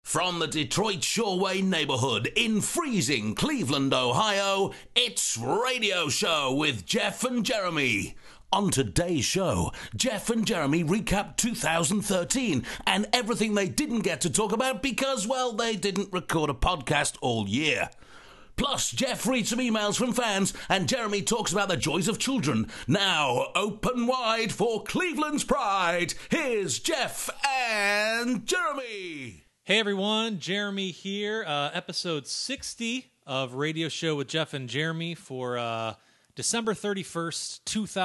From the Detroit Shoreway neighborhood in freezing Cleveland, Ohio, it's Radio Show with Jeff and Jeremy. On today's show, Jeff and Jeremy recap 2013 and everything they didn't get to talk about because, well, they didn't record a podcast all year. Plus, Jeff reads some emails from fans and Jeremy talks about the joys of children. Now, open wide for Cleveland's pride. Here's Jeff and Jeremy. Hey everyone, Jeremy here, episode 60 of Radio Show with Jeff and Jeremy for December 31st,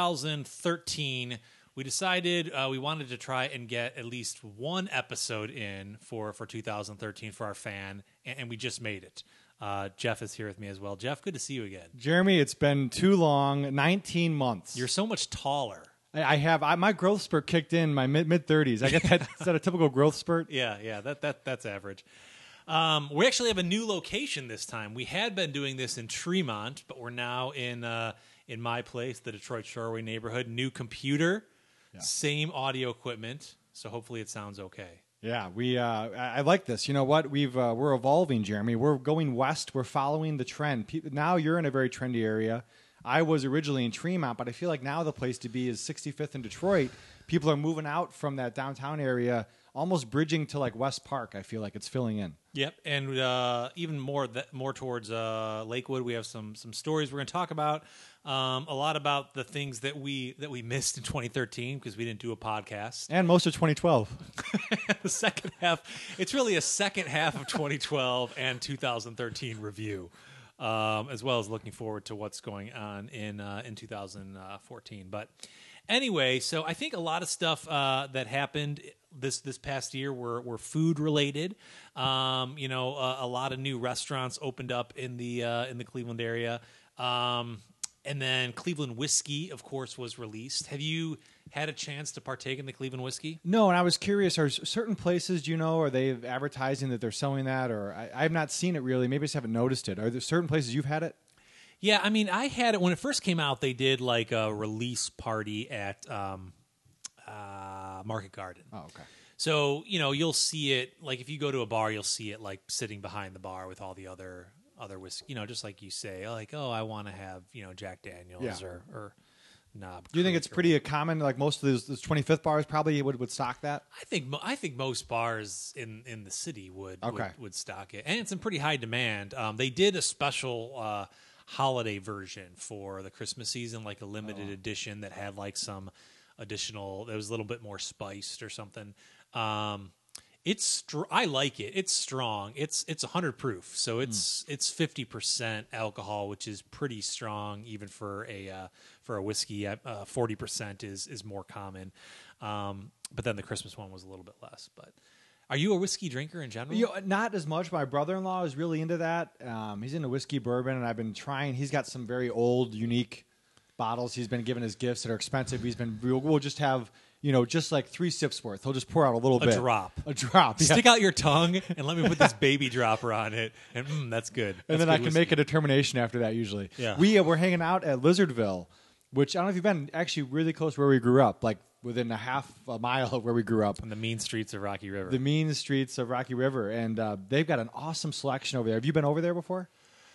2013. We decided we wanted to try and get at least one episode in for 2013 for our fan, and we just made it. Jeff is here with me as well. Jeff, good to see you again. Jeremy, it's been too long, 19 months. You're so much taller. I have my growth spurt kicked in my mid-30s. I get that. Is that a typical growth spurt? Yeah, that's average. We actually have a new location this time. We had been doing this in Tremont, but we're now in my place, the Detroit Shoreway neighborhood. New computer, same audio equipment, so hopefully it sounds okay. Yeah, I like this. You know what? We're evolving, Jeremy. We're going west. We're following the trend. Now you're in a very trendy area. I was originally in Tremont, but I feel like now the place to be is 65th in Detroit. People are moving out from that downtown area, almost bridging to like West Park. I feel like it's filling in. Yep, and even more towards Lakewood. We have some stories we're going to talk about. A lot about the things that we missed in 2013 because we didn't do a podcast, and most of 2012. The second half, it's really a second half of 2012 and 2013 review. As well as looking forward to what's going on in 2014. But anyway, so I think a lot of stuff that happened this past year were food related. A lot of new restaurants opened up in the Cleveland area. And then Cleveland whiskey, of course, was released. Have you had a chance to partake in the Cleveland whiskey? No, and I was curious, are certain places, are they advertising that they're selling that? Or I have not seen it really. Maybe I just haven't noticed it. Are there certain places you've had it? Yeah, I mean, I had it when it first came out. They did like a release party at Market Garden. Oh, okay. So, you'll see it, like if you go to a bar, you'll see it like sitting behind the bar with all the other whiskey, just like you say, like, oh, I want to have, Jack Daniels or Knob. Do you think it's pretty common, like most of those 25th bars probably would stock that? I think most bars in the city would stock it, and it's in pretty high demand. They did a special holiday version for the Christmas season, like a limited edition that had like some additional, that was a little bit more spiced or something. I like it. It's strong. It's 100 proof, so it's 50% alcohol, which is pretty strong even for a whiskey. 40% is more common, but then the Christmas one was a little bit less. But are you a whiskey drinker in general? Not as much. My brother-in-law is really into that. He's into whiskey bourbon, and I've been trying. He's got some very old, unique bottles he's been given as gifts that are expensive. We'll just have, just like 3 sips worth. He'll just pour out a little bit. A drop. Yeah. Stick out your tongue and let me put this baby dropper on it. And that's good. And then I can make a determination after that usually. Yeah. We're hanging out at Lizardville, which I don't know if you've been, actually really close to where we grew up, like within a half a mile of where we grew up. On the mean streets of Rocky River. And they've got an awesome selection over there. Have you been over there before?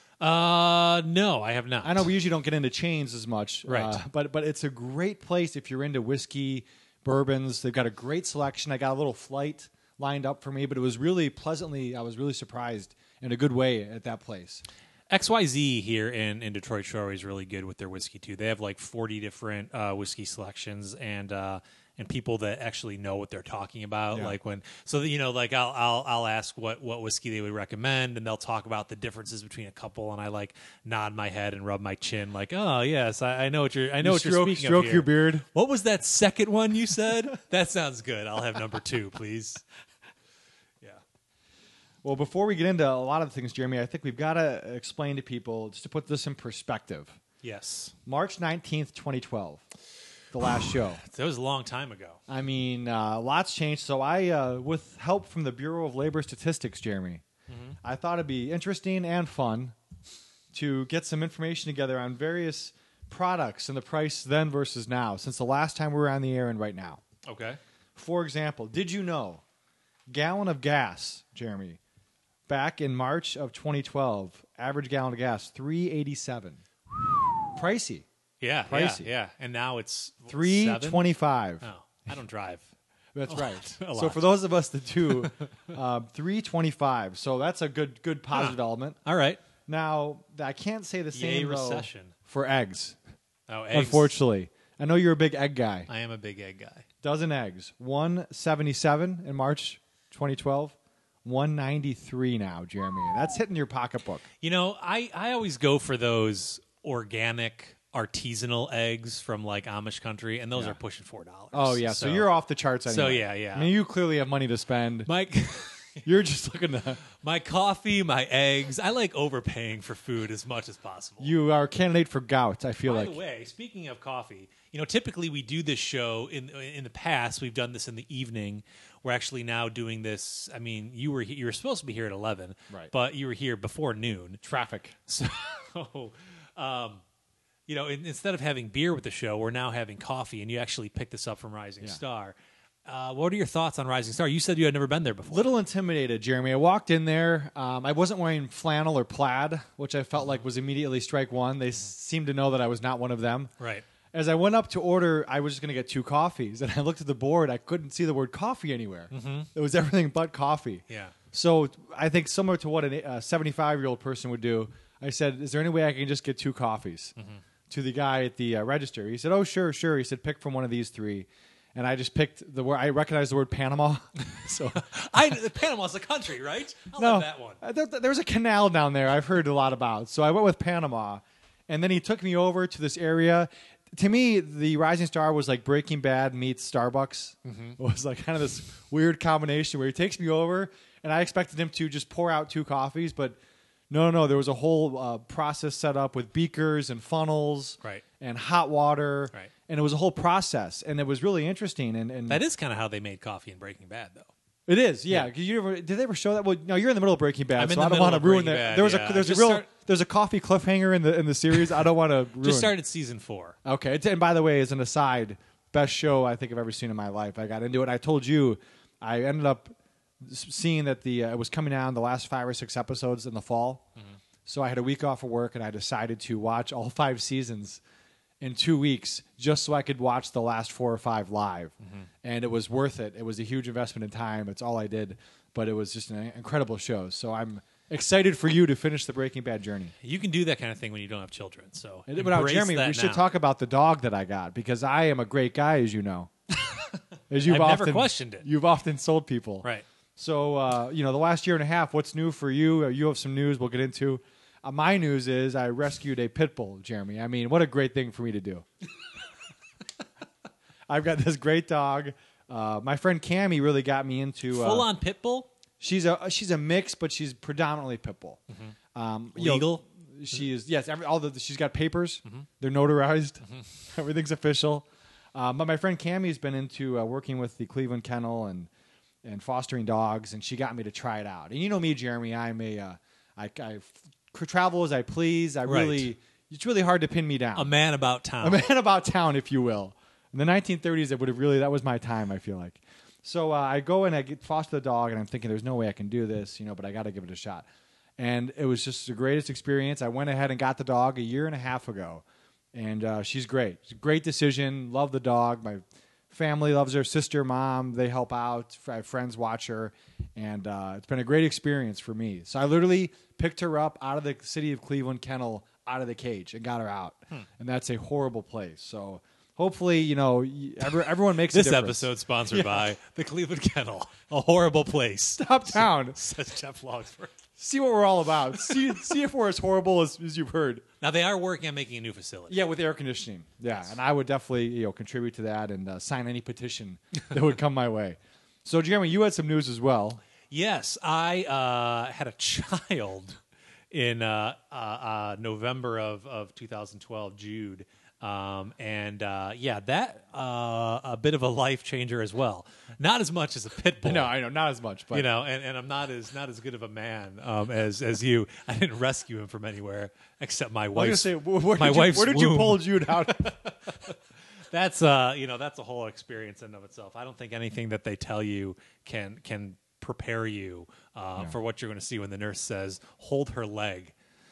No, I have not. I know we usually don't get into chains as much, right? But it's a great place if you're into whiskey, bourbons. They've got a great selection. I got a little flight lined up for me, but it was really I was really surprised in a good way at that place. XYZ here in Detroit Shoreway is really good with their whiskey too. They have like 40 different whiskey selections and people that actually know what they're talking about. Yeah. Like like I'll ask what whiskey they would recommend, and they'll talk about the differences between a couple, and I like nod my head and rub my chin, like, oh yes, I know what you're speaking of here. Stroke your beard. What was that second one you said? That sounds good. I'll have number 2, please. Yeah. Well, before we get into a lot of the things, Jeremy, I think we've got to explain to people, just to put this in perspective. Yes. March 19th, 2012. The last show. That was a long time ago. I mean, lots changed. So I, with help from the Bureau of Labor Statistics, Jeremy, I thought it'd be interesting and fun to get some information together on various products and the price then versus now, since the last time we were on the air and right now. Okay. For example, did you know Gallon of gas, Jeremy. Back in March of 2012, average gallon of gas, $3.87. Pricey. Yeah, Pricey. yeah. And now it's $3.25. Oh, I don't drive. That's right. a So lot. for those of us that do, $3.25. So that's a good positive element. All right. Now, I can't say the Yay, same though, recession. for eggs. Oh, eggs. Unfortunately, I know you're a big egg guy. I am a big egg guy. Dozen eggs, $1.77 in March 2012. $1.93 now, Jeremy. That's hitting your pocketbook. You know, I always go for those organic artisanal eggs from like Amish country, and those are pushing $4. Oh yeah, so you're off the charts anyway. So, yeah. I mean, you clearly have money to spend. Mike. You're just looking to. My coffee, my eggs. I like overpaying for food as much as possible. You are a candidate for gout. I feel By like. the way, speaking of coffee, you know, typically we do this show in the past. We've done this in the evening. We're actually now doing this. I mean, you were supposed to be here at 11, Right. But you were here before noon. Traffic. So, you know, instead of having beer with the show, we're now having coffee, and you actually picked this up from Rising Star. What are your thoughts on Rising Star? You said you had never been there before. Little intimidated, Jeremy. I walked in there. I wasn't wearing flannel or plaid, which I felt like was immediately strike one. They seemed to know that I was not one of them. Right. As I went up to order, I was just going to get 2 coffees, and I looked at the board. I couldn't see the word coffee anywhere. It was everything but coffee. Yeah. So I think similar to what a 75-year-old person would do, I said, is there any way I can just get 2 coffees? To the guy at the register. He said, oh, sure. He said, pick from one of these 3. And I just picked the word. I recognized the word Panama. So Panama's a country, right? I'll no, have that one. There's a canal down there I've heard a lot about. So I went with Panama. And then he took me over to this area. To me, the Rising Star was like Breaking Bad meets Starbucks. It was like kind of this weird combination where he takes me over, and I expected him to just pour out 2 coffees, but no. There was a whole process set up with beakers and funnels Right. and hot water. Right. And it was a whole process, and it was really interesting. And That is kind of how they made coffee in Breaking Bad, though. it is, yeah. 'Cause did they ever show that? Well, no, you're in the middle of Breaking Bad, I'm in so the I don't middle want to of ruin Breaking that. Bad, yeah. There's a coffee cliffhanger in the series. I don't want to ruin. Just started season 4. Okay. And by the way, as an aside, best show I think I've ever seen in my life. I got into it. I told you, I ended up seeing that it was coming out in the last 5 or 6 episodes in the fall. So I had a week off of work, and I decided to watch all 5 seasons in 2 weeks just so I could watch the last 4 or 5 live. And it was worth it. It was a huge investment in time. It's all I did. But it was just an incredible show. So I'm excited for you to finish the Breaking Bad journey. You can do that kind of thing when you don't have children. So, But embrace Jeremy, that we should now. talk about the dog that I got, because I am a great guy, as you know. As I've never questioned it. You've often sold people. Right. So, the last year and a half, what's new for you? You have some news we'll get into. My news is I rescued a pit bull, Jeremy. I mean, what a great thing for me to do. I've got this great dog. My friend Cammie really got me into Full on pit bull? She's a mix, but she's predominantly pit bull. Legal? She is, yes. She's got papers. They're notarized. Everything's official. But my friend Cammie's been into working with the Cleveland Kennel and fostering dogs, and she got me to try it out. And you know me, Jeremy. I'm I travel as I please. It's really hard to pin me down. A man about town. A man about town, if you will. In the 1930s, that was my time, I feel like. So I go and I foster the dog, and I'm thinking there's no way I can do this, but I got to give it a shot. And it was just the greatest experience. I went ahead and got the dog a year and a half ago, and she's great. It's a great decision. Love the dog. My family loves her. Sister, mom, they help out. Friends watch her, and it's been a great experience for me. So I literally picked her up out of the city of Cleveland kennel, out of the cage, and got her out. And that's a horrible place. So hopefully, everyone makes a This difference. episode sponsored by the Cleveland Kennel, a horrible place. Uptown. Says Jeff Logsford. See what we're all about. See if we're as horrible as you've heard. Now they are working on making a new facility. Yeah, with air conditioning. Yeah, and I would definitely contribute to that and sign any petition that would come my way. So, Jeremy, you had some news as well. Yes, I had a child in November of 2012, Jude. That a bit of a life changer as well. Not as much as a pit bull. No, I know, not as much, but and I'm not as good of a man as you. I didn't rescue him from anywhere except my wife's. Where did you pull Jude out? That's a whole experience in and of itself. I don't think anything that they tell you can prepare you for what you're going to see when the nurse says, "Hold her leg."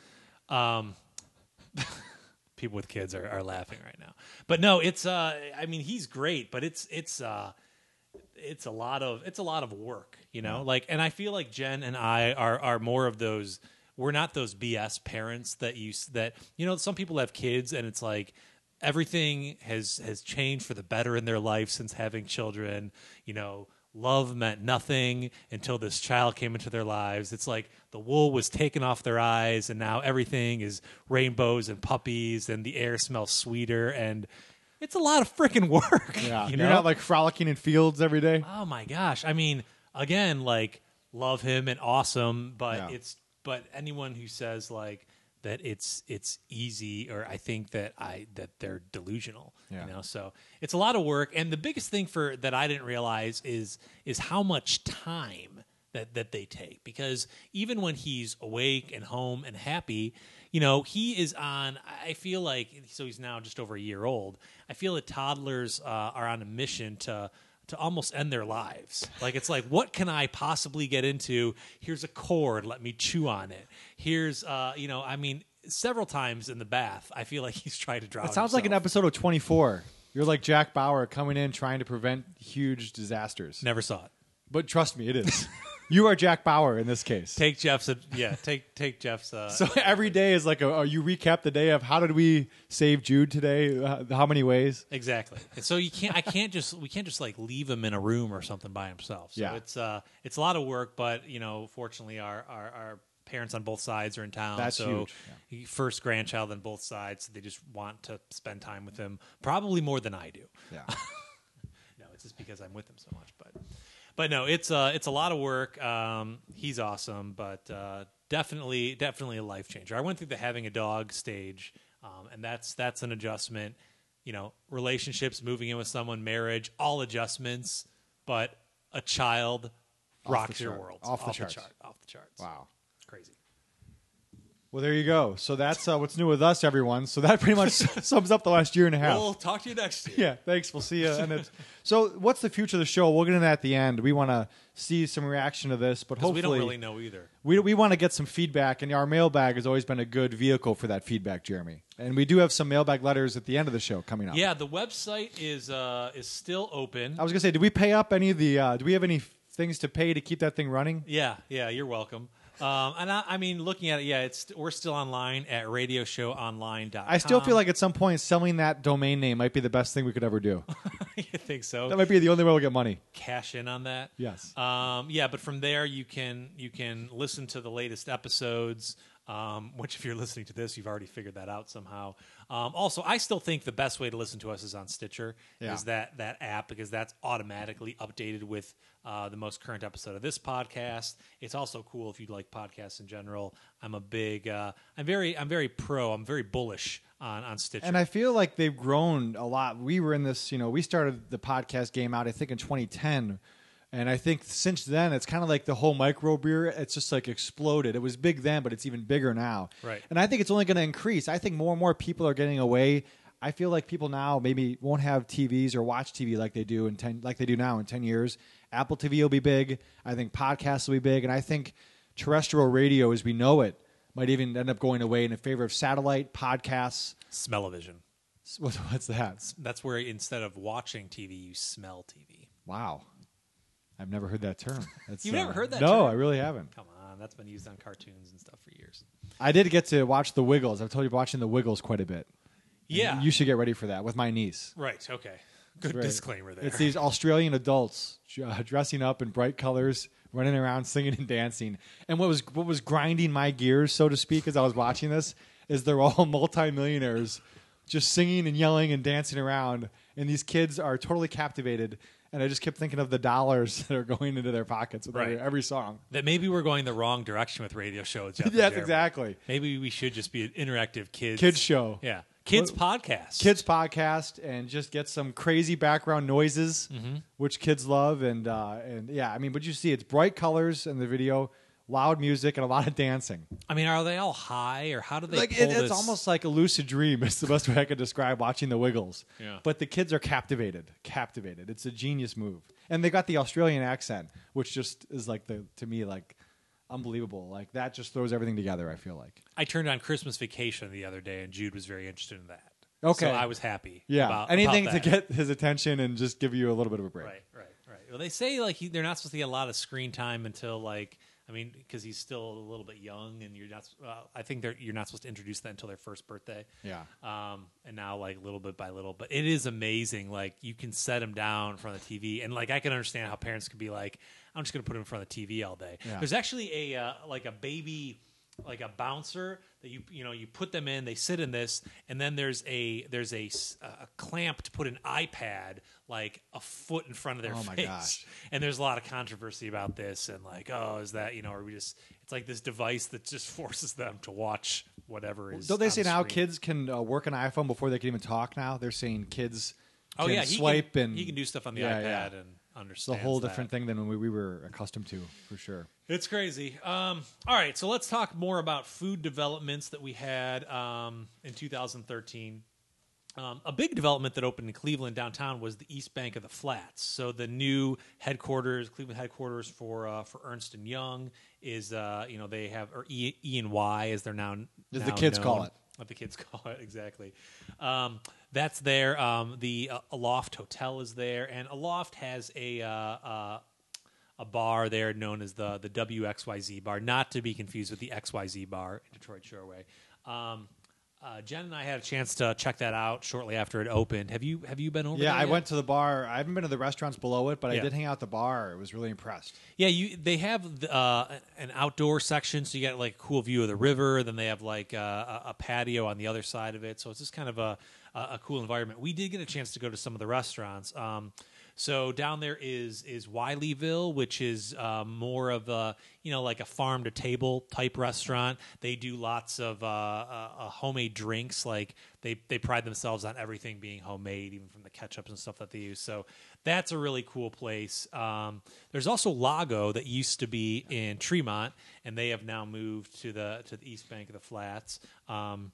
People with kids are laughing right now, but no, it's I mean, he's great, but it's a lot of work, you know. Like, and I feel like Jen and I are more of those. We're not those BS parents that some people have kids and it's like everything has changed for the better in their life since having children. You know, love meant nothing until this child came into their lives. It's like the wool was taken off their eyes and now everything is rainbows and puppies and the air smells sweeter, and it's a lot of freaking work. Yeah. You're not like frolicking in fields every day. Oh my gosh. I mean, again, like, love him and awesome, but but anyone who says like that it's easy, or I think that they're delusional. Yeah. You know, so it's a lot of work, and the biggest thing that I didn't realize is how much time that they take, because even when he's awake and home and happy, you know, he is on, I feel like, so he's now just over a year old. I feel that toddlers are on a mission to almost end their lives. Like, it's like, what can I possibly get into? Here's a cord, let me chew on it. Here's, I mean, several times in the bath, I feel like he's trying to drown It sounds like an himself. episode of 24. You're like Jack Bauer coming in trying to prevent huge disasters. Never saw it. But trust me, it is. You are Jack Bauer in this case. Take Jeff's, take Jeff's. So every day is like you recap the day of how did we save Jude today? How many ways? Exactly. And so we can't just like leave him in a room or something by himself. So Yeah. it's a lot of work, but you know, fortunately our parents on both sides are in town. That's so huge. Yeah. First grandchild on both sides, so they just want to spend time with him, probably more than I do. Yeah. No, it's just because I'm with him so much, but no, it's a lot of work. He's awesome, but definitely a life changer. I went through the having a dog stage, and that's an adjustment. You know, relationships, moving in with someone, marriage, all adjustments. But a child rocks your world. Off the charts. Off the charts. Wow. Crazy. Well, there you go. So that's what's new with us, everyone. So that pretty much sums up the last year and a half. We'll talk to you next year. Yeah, thanks. We'll see you. So what's the future of the show? We'll get into that at the end. We want to see some reaction to this, but hopefully we don't really know either. We want to get some feedback, and our mailbag has always been a good vehicle for that feedback, Jeremy. And we do have some mailbag letters at the end of the show coming up. Yeah, the website is still open. I was going to say, did we pay up any of the do we have any things to pay to keep that thing running? Yeah, you're welcome. And I mean, looking at it, we're still online at radioshowonline.com. I still feel like at some point selling that domain name might be the best thing we could ever do. You think so? That might be the only way we'll get money. Cash in on that. Yes. But from there you can listen to the latest episodes. Which, if you're listening to this, you've already figured that out somehow. Also, I still think the best way to listen to us is on Stitcher. Yeah. Is that app, because that's automatically updated with the most current episode of this podcast. It's also cool if you like podcasts in general. I'm a big, I'm very bullish on Stitcher. And I feel like they've grown a lot. We were in this, we started the podcast game out, I think, in 2010. And I think since then, it's kind of like the whole microbrew. It's just like exploded. It was big then, but it's even bigger now. Right. And I think it's only going to increase. I think more and more people are getting away. I feel like people now maybe won't have TVs or watch TV like they do now in 10 years. Apple TV will be big. I think podcasts will be big. And I think terrestrial radio as we know it might even end up going away in favor of satellite podcasts. Smell-o-vision. What's that? That's where instead of watching TV, you smell TV. Wow. I've never heard that term. You've never heard that no, term? I really haven't. Come on, that's been used on cartoons and stuff for years. I did get to watch The Wiggles. I've told you watching The Wiggles quite a bit. Yeah. And you should get ready for that with my niece. Right, okay. Good Right. disclaimer there. It's these Australian adults dressing up in bright colors, running around, singing and dancing. And what was grinding my gears, so to speak, as I was watching this, is they're all multimillionaires just singing and yelling and dancing around. And these kids are totally captivated. And I just kept thinking of the dollars that are going into their pockets with every song. That maybe we're going the wrong direction with radio shows. Jeff and Yes, Jeremy. exactly. Maybe we should just be an interactive Kids show. Yeah. Kids podcast. Kids podcast, and just get some crazy background noises, which kids love. And yeah, I mean, but you see, it's bright colors in the video. loud music and a lot of dancing. I mean, are they all high, or how do they Like pull it's this? almost like a lucid dream. It's the best way I could describe watching the Wiggles. Yeah. But the kids are captivated. It's a genius move, and they got the Australian accent, which just is like to me like unbelievable. Like that just throws everything together. I feel like. I turned on Christmas Vacation the other day, and Jude was very interested in that. Okay. So I was happy. Yeah, about anything that. to get his attention and just give you a little bit of a break. Right. Well, they say like they're not supposed to get a lot of screen time until like. I mean, because he's still a little bit young, and you're not. I think you're not supposed to introduce that until their first birthday. Yeah. And now, like little bit by little, but it is amazing. Like you can set him down in front of the TV, and like I can understand how parents could be like, "I'm just going to put him in front of the TV all day." Yeah. There's actually a like a baby, like a bouncer that you put them in. They sit in this, and then there's a clamp to put an iPad like a foot in front of their face. Oh my gosh. And there's a lot of controversy about this, and like, oh, is that are we just? It's like this device that just forces them to watch whatever is. Don't they on say the now screen. Kids can work an iPhone before they can even talk? Now they're saying kids. Oh can yeah, swipe and he can do stuff on the Yeah, iPad yeah. and It's a understand. whole different thing than when we were accustomed to, for sure. It's crazy. All right, so let's talk more about food developments that we had in 2013. A big development that opened in Cleveland downtown was the East Bank of the Flats. So the new headquarters, Cleveland headquarters for Ernst and Young is they have, or E&Y as they're now As now the kids known. call it. What the kids call it, exactly. That's there. The Aloft Hotel is there, and Aloft has a bar there known as the WXYZ bar, not to be confused with the XYZ bar in Detroit Shoreway. Jen and I had a chance to check that out shortly after it opened. Have you been over there? Yeah, I yet? went to the bar. I haven't been to the restaurants below it, but I Yeah. did hang out at the bar. I was really impressed. Yeah, they have an outdoor section, so you get like a cool view of the river. Then they have like a patio on the other side of it, so it's just kind of a cool environment. We did get a chance to go to some of the restaurants. So down there is Wileyville, which is more of a like a farm to table type restaurant. They do lots of homemade drinks. Like they pride themselves on everything being homemade, even from the ketchups and stuff that they use. So that's a really cool place. There's also Lago that used to be in Tremont, and they have now moved to the East Bank of the Flats. And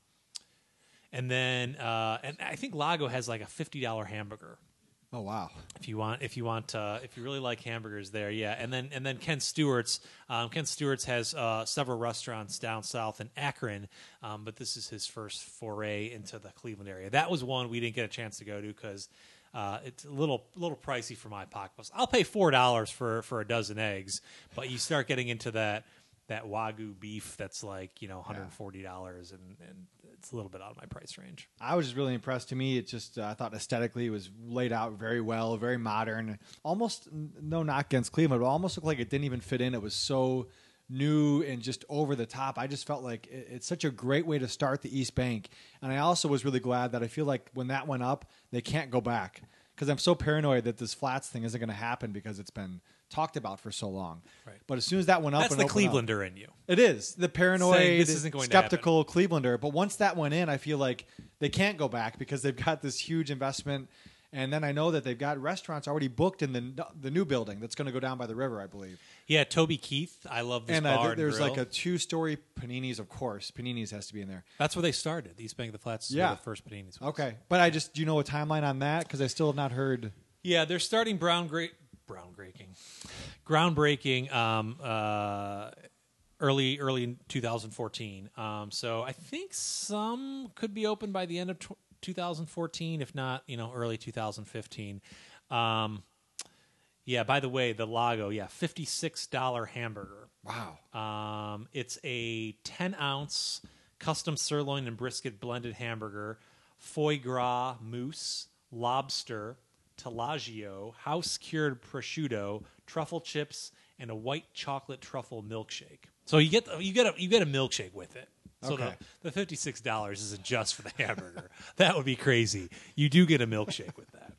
then and I think Lago has like a $50 hamburger. Oh wow! If you really like hamburgers there, yeah. And then Ken Stewart's has several restaurants down south in Akron, but this is his first foray into the Cleveland area. That was one we didn't get a chance to go to because it's a little pricey for my pocketbooks. I'll pay $4 for a dozen eggs, but you start getting into that Wagyu beef that's like $140 and it's a little bit out of my price range. I was just really impressed. To me, it just I thought aesthetically it was laid out very well, very modern. Almost no knock against Cleveland, but it almost looked like it didn't even fit in. It was so new and just over the top. I just felt like it's such a great way to start the East Bank. And I also was really glad that I feel like when that went up, they can't go back because I'm so paranoid that this Flats thing isn't going to happen because it's been talked about for so long. Right. But as soon as that went up, That's and the opened up- Clevelander in you. It is the paranoid, Saying this isn't going to happen. skeptical Clevelander. But once that went in, I feel like they can't go back because they've got this huge investment. And then I know that they've got restaurants already booked in the new building that's going to go down by the river, I believe. Yeah, Toby Keith. I love this And bar and there's grill. like a 2-story Panini's, of course. Panini's has to be in there. That's where they started. The East Bank of the Flats is Yeah. where the first Panini's was. Okay. But do you know a timeline on that? Because I still have not heard. Yeah, they're starting groundbreaking early in 2014. So I think some could be open by the end of 2014, if not, early 2015. Yeah. By the way, the Lago, $56 hamburger. Wow. It's a 10-ounce custom sirloin and brisket blended hamburger, foie gras mousse, lobster, Tellagio, house-cured prosciutto, truffle chips, and a white chocolate truffle milkshake. So you get a milkshake with it. So Okay. the $56 isn't just for the hamburger. That would be crazy. You do get a milkshake with that.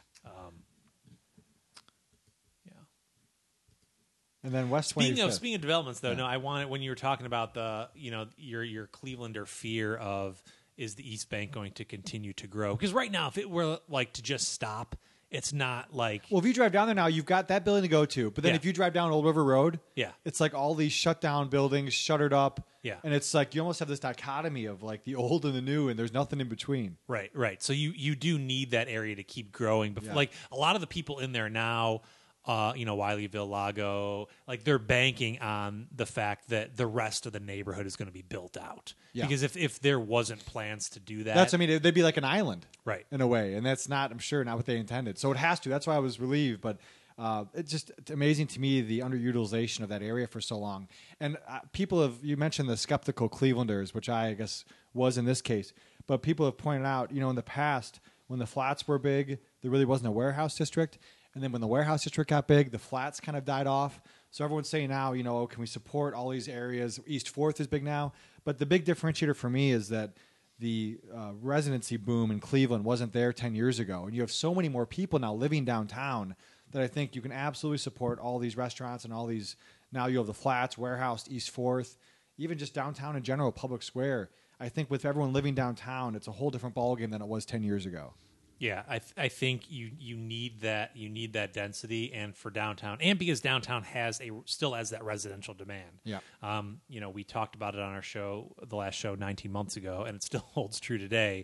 Yeah. And then West 25th. Speaking of developments, though, no, I wanted when you were talking about the your Clevelander fear of is the East Bank going to continue to grow? Because right now, if it were like to just stop It's not like Well, if you drive down there now, you've got that building to go to. But then Yeah. if you drive down Old River Road, Yeah. it's like all these shut down buildings, shuttered up. Yeah. And it's like you almost have this dichotomy of like the old and the new, and there's nothing in between. Right. So you do need that area to keep growing. But Yeah. like a lot of the people in there now, Wileyville, Lago, like they're banking on the fact that the rest of the neighborhood is going to be built out. Yeah. Because if there wasn't plans to do that, That's, I mean, they'd be like an island. Right. In a way. And that's not, I'm sure, not what they intended. So it has to. That's why I was relieved. But it's amazing to me the underutilization of that area for so long. And you mentioned the skeptical Clevelanders, which I guess was in this case. But people have pointed out, in the past, when the flats were big, there really wasn't a warehouse district. And then when the warehouse district got big, the flats kind of died off. So everyone's saying now, can we support all these areas? East 4th is big now. But the big differentiator for me is that the residency boom in Cleveland wasn't there 10 years ago. And you have so many more people now living downtown that I think you can absolutely support all these restaurants and all these. Now you have the flats, warehouse, East 4th, even just downtown in general, Public Square. I think with everyone living downtown, it's a whole different ballgame than it was 10 years ago. Yeah, I think you need that density, and for downtown, and because downtown still has that residential demand. Yeah. We talked about it on our show, the last show 19 months ago, and it still holds true today.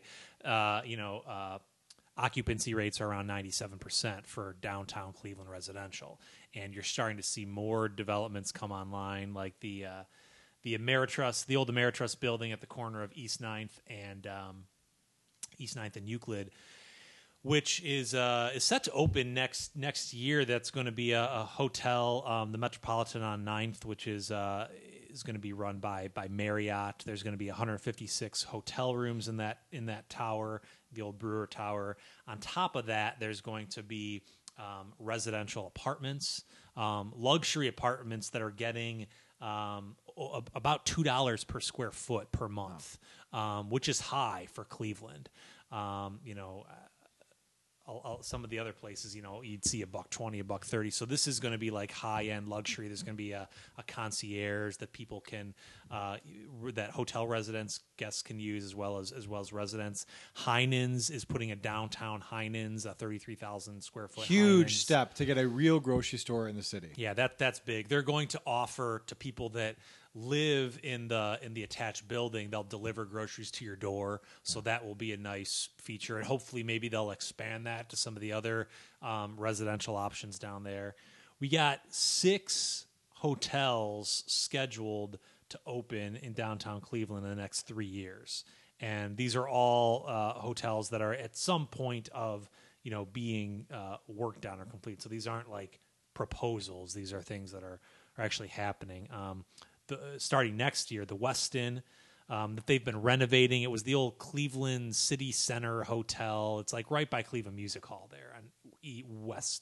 Occupancy rates are around 97% for downtown Cleveland residential, and you're starting to see more developments come online, like the Ameritrust, the old Ameritrust building at the corner of East 9th and Euclid, which is set to open next year. That's going to be a hotel, the Metropolitan on 9th, which is going to be run by Marriott. There's going to be 156 hotel rooms in that tower, the old Brewer Tower. On top of that, there's going to be residential apartments, luxury apartments that are getting about $2 per square foot per month, which is high for Cleveland. Some of the other places, you'd see $120, $130. So this is going to be like high-end luxury. There's going to be a concierge that people can, that hotel residents guests can use as well as residents. Heinen's is putting a downtown Heinen's, a 33,000 square foot. Huge Heinen's. step to get a real grocery store in the city. Yeah, that's big. They're going to offer to people that live in the attached building, they'll deliver groceries to your door, so that will be a nice feature, and hopefully maybe they'll expand that to some of the other residential options down there. We got 6 hotels scheduled to open in downtown Cleveland in the next 3 years, and these are all hotels that are at some point of being worked on or complete. So these aren't like proposals; these are things that are actually happening. Starting next year, the Westin that they've been renovating. It was the old Cleveland City Center Hotel. It's like right by Cleveland Music Hall there on East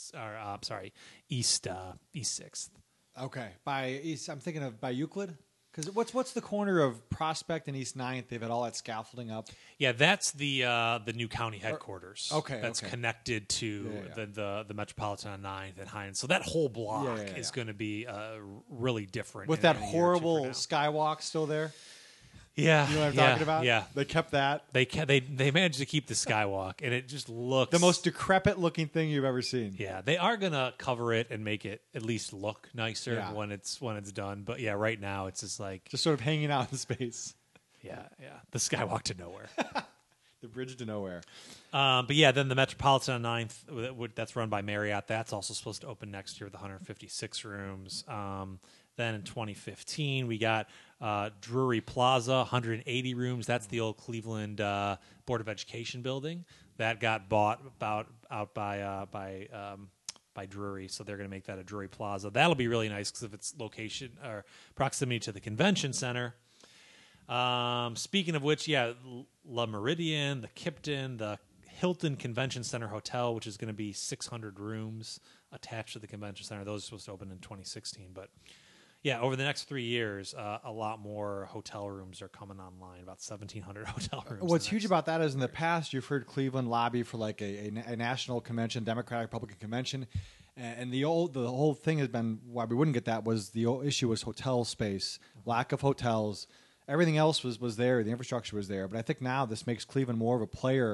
6th. Okay, by East, I'm thinking of by Euclid. Because what's the corner of Prospect and East 9th? They've had all that scaffolding up. Yeah, that's the new county headquarters. That's connected to the Metropolitan on 9th and Heinz. So that whole block is going to be really different. With that horrible skywalk still there. Yeah, you know what I'm talking about? Yeah, they kept that. They managed to keep the skywalk, and it just looks the most decrepit looking thing you've ever seen. Yeah, they are gonna cover it and make it at least look nicer when it's done. But yeah, right now it's just sort of hanging out in space. Yeah, the skywalk to nowhere, the bridge to nowhere. But yeah, then the Metropolitan on 9th, that's run by Marriott. That's also supposed to open next year with 156 rooms. Then in 2015, we got Drury Plaza, 180 rooms. That's the old Cleveland Board of Education building that got bought out by Drury, so they're going to make that a Drury Plaza. That'll be really nice because of its location or proximity to the convention center. Speaking of which, La Meridian, the Kipton, the Hilton Convention Center Hotel, which is going to be 600 rooms attached to the convention center. Those are supposed to open in 2016, but. Yeah, over the next 3 years, a lot more hotel rooms are coming online, about 1,700 hotel rooms. What's huge about that is in the past, you've heard Cleveland lobby for like a national convention, Democratic Republican convention, and the whole thing has been why we wouldn't get that was the issue was hotel space, lack of hotels. Everything else was there, the infrastructure was there, but I think now this makes Cleveland more of a player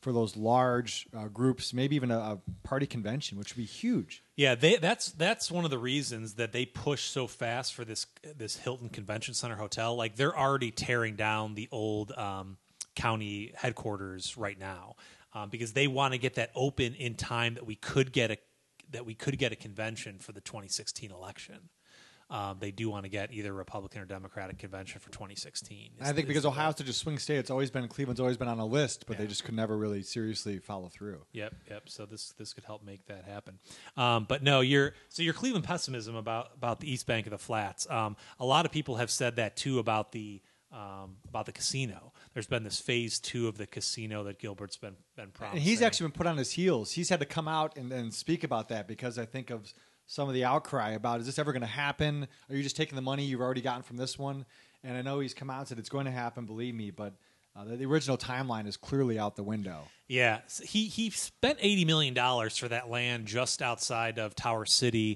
for those large groups, maybe even a party convention, which would be huge. Yeah, that's one of the reasons that they push so fast for this Hilton Convention Center hotel. Like they're already tearing down the old county headquarters right now because they want to get that open in time that we could get a convention for the 2016 election. They do want to get either Republican or Democratic convention for 2016. I think because Ohio's such a swing state, Cleveland's always been on a list, but they just could never really seriously follow through. Yep. So this could help make that happen. But no, your Cleveland pessimism about the East Bank of the Flats. A lot of people have said that too about the casino. There's been this phase 2 of the casino that Gilbert's been promising. And he's actually been put on his heels. He's had to come out and speak about that because I think of some of the outcry about, is this ever going to happen? Are you just taking the money you've already gotten from this one? And I know he's come out and said it's going to happen, believe me, but the original timeline is clearly out the window. Yeah, he spent $80 million for that land just outside of Tower City,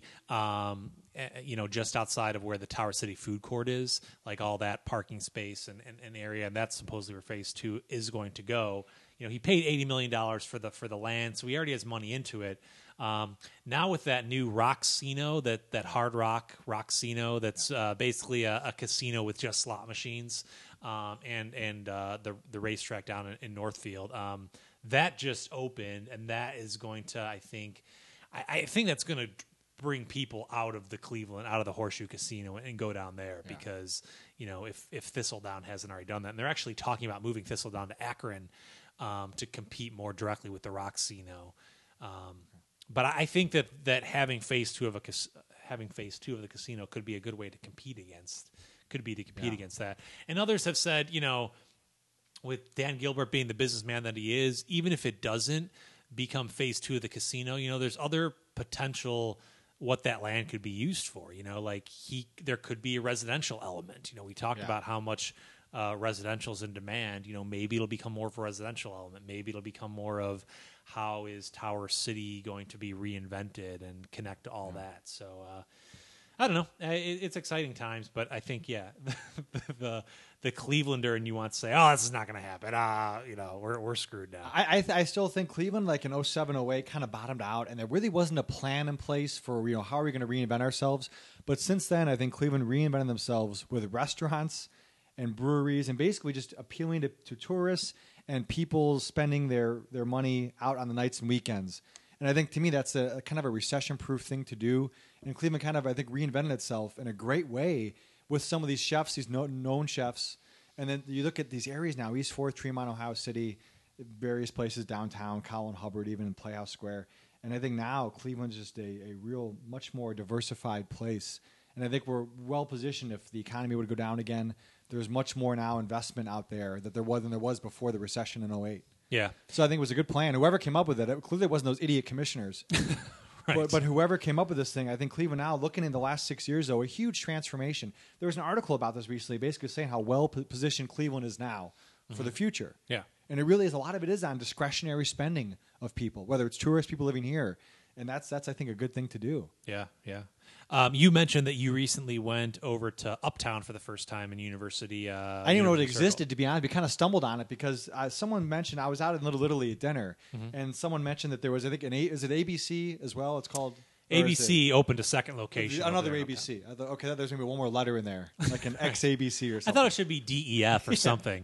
just outside of where the Tower City food court is, like all that parking space and area, and that's supposedly where phase 2 is going to go. He paid $80 million for the land, so he already has money into it. Now with that new Rocksino, that Hard Rock Rocksino, that's basically a casino with just slot machines, and the racetrack down in Northfield, that just opened, and that is going to, I think that's going to bring people out of the Horseshoe Casino and go down there because if Thistledown hasn't already done that, and they're actually talking about moving Thistledown to Akron to compete more directly with the Rocksino. But I think that having phase 2 of the casino could be a good way to compete against. Against that. And others have said, with Dan Gilbert being the businessman that he is, even if it doesn't become phase 2 of the casino, there's other potential what that land could be used for. There could be a residential element. We talked about how much residential's in demand. Maybe it'll become more of a residential element. Maybe it'll become more of how is Tower City going to be reinvented and connect to all that. So I don't know. It's exciting times, but I think the Clevelander and you want to say, oh, this is not going to happen. We're screwed now. I still think Cleveland, like in 07, 08, kind of bottomed out, and there really wasn't a plan in place for how are we going to reinvent ourselves. But since then, I think Cleveland reinvented themselves with restaurants and breweries, and basically just appealing to tourists and people spending their money out on the nights and weekends. And I think, to me, that's a kind of a recession-proof thing to do. And Cleveland kind of, I think, reinvented itself in a great way with some of these chefs, these known chefs. And then you look at these areas now, East 4th, Tremont, Ohio City, various places downtown, Colin Hubbard, even in Playhouse Square. And I think now Cleveland's just a real, much more diversified place. And I think we're well-positioned if the economy would go down again. There's much more now investment out there than there was before the recession in 08. Yeah. So I think it was a good plan. Whoever came up with it clearly wasn't those idiot commissioners. Right. But whoever came up with this thing, I think Cleveland now, looking in the last 6 years, though, a huge transformation. There was an article about this recently basically saying how well-positioned Cleveland is now for the future. Yeah. And it really is, a lot of it is on discretionary spending of people, whether it's tourists, people living here. And that's I think, a good thing to do. Yeah. You mentioned that you recently went over to Uptown for the first time in University. I didn't even know it existed, to be honest. We kind of stumbled on it because someone mentioned, I was out in Little Italy at dinner, and someone mentioned that there was, I think, is it ABC as well? It's called... ABC opened a second location. Another ABC. I thought, okay, there's going to be one more letter in there, like an ex-ABC or something. I thought it should be DEF or something.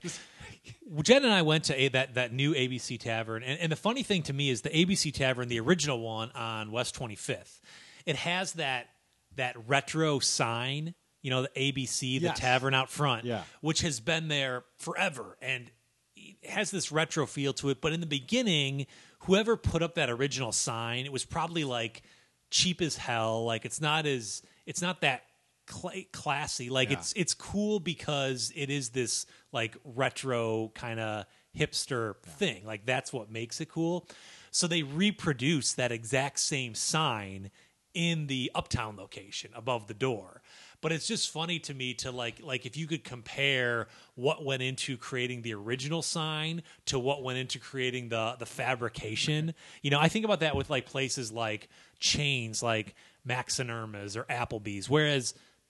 Jen and I went to that new ABC Tavern, and the funny thing to me is the ABC Tavern, the original one on West 25th, it has that retro sign, the ABC, the tavern out front, which has been there forever, and it has this retro feel to it. But in the beginning, whoever put up that original sign, it was probably like cheap as hell. Like it's not that classy. Like it's cool because it is this like retro kind of hipster thing. Like that's what makes it cool. So they reproduced that exact same sign in the Uptown location above the door. But it's just funny to me to like if you could compare what went into creating the original sign to what went into creating the fabrication. I think about that with like places like chains like Max and Irma's or Applebee's, whereas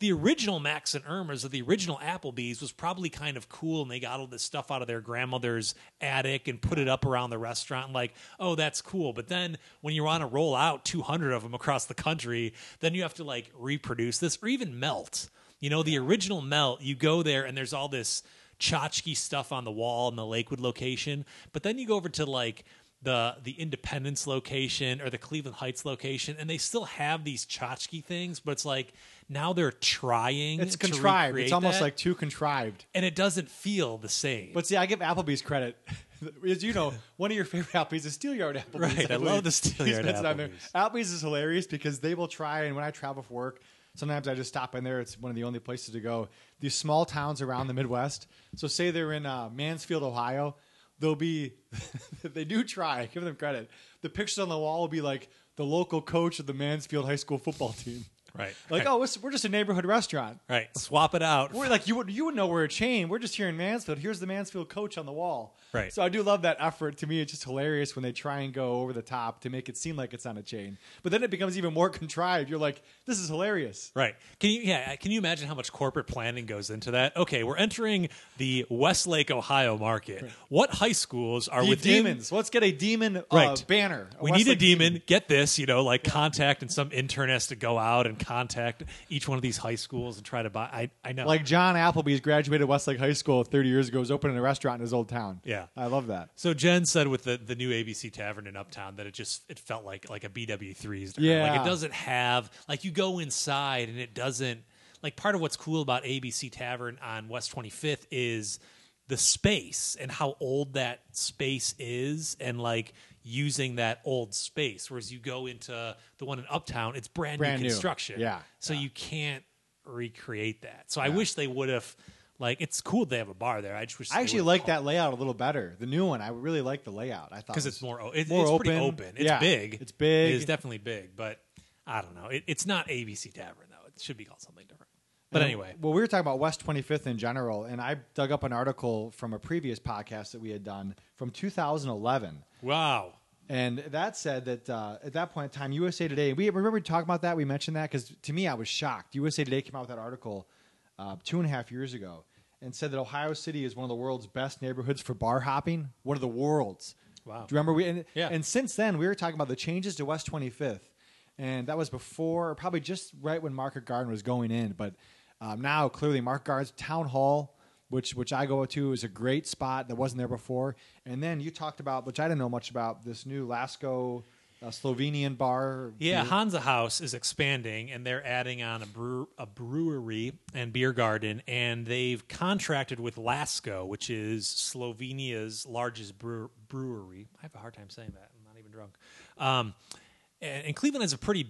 the original Max and Irma's or the original Applebee's was probably kind of cool, and they got all this stuff out of their grandmother's attic and put it up around the restaurant, and like, oh, that's cool. But then when you want to roll out 200 of them across the country, then you have to like reproduce this, or even Melt. You know, the original Melt, you go there and there's all this tchotchke stuff on the wall in the Lakewood location, but then you go over to like the Independence location or the Cleveland Heights location, and they still have these tchotchke things, but it's like now they're trying. It's to contrived. recreate It's almost that, like too contrived. and it doesn't feel the same. But see, I give Applebee's credit. As you know, one of your favorite Applebee's is Steelyard Applebee's. Right, I love the Steelyard Applebee's. Applebee's. Applebee's is hilarious because they will try, and when I travel for work, sometimes I just stop in there. It's one of the only places to go. These small towns around the Midwest. So say they're in Mansfield, Ohio. They'll be, they do try. Give them credit. The pictures on the wall will be like the local coach of the Mansfield High School football team. Right. Like, right. oh, we're just a neighborhood restaurant. Right. Swap it out. We're like, you would know we're a chain. We're just here in Mansfield. Here's the Mansfield coach on the wall. Right. So I do love that effort. To me, it's just hilarious when they try and go over the top to make it seem like it's on a chain. But then it becomes even more contrived. You're like, this is hilarious. Right. Can you imagine how much corporate planning goes into that? Okay, we're entering the Westlake, Ohio market. Right. What high schools are within demons? Let's get a demon right. banner. We need a demon. Get this, like contact, and some intern has to go out and contact each one of these high schools and try to buy. I know. Like John Applebee's graduated Westlake High School 30 years ago, was opening a restaurant in his old town. Yeah. I love that. So Jen said with the new ABC Tavern in Uptown that it felt like a BW3's. Yeah. Like it doesn't have, like you go inside and it doesn't, like part of what's cool about ABC Tavern on West 25th is the space and how old that space is, and like using that old space. Whereas you go into the one in Uptown, it's brand new construction. Yeah. So you can't recreate that. So I wish they would have. Like, it's cool they have a bar there. I just wish I actually like that layout a little better. The new one, I really like the layout. I thought because it's more it's open. pretty open. It's big. It's big. It is definitely big, but I don't know. It's not ABC Tavern though. It should be called something different. But anyway, well, we were talking about West 25th in general, and I dug up an article from a previous podcast that we had done from 2011. Wow. And that said that at that point in time, USA Today, we remember talking about that. We mentioned that because to me, I was shocked. USA Today came out with that article 2.5 years ago and said that Ohio City is one of the world's best neighborhoods for bar hopping. One of the world's. Wow. Do you remember? And since then, we were talking about the changes to West 25th. And that was before, probably just right when Market Garden was going in. But now, clearly, Market Garden's Town Hall, which I go to, is a great spot that wasn't there before. And then you talked about, which I didn't know much about, this new Lasco Slovenian bar. Yeah, Hansa House is expanding, and they're adding on a brewery and beer garden, and they've contracted with Lasco, which is Slovenia's largest brewery. I have a hard time saying that. I'm not even drunk. And Cleveland has a pretty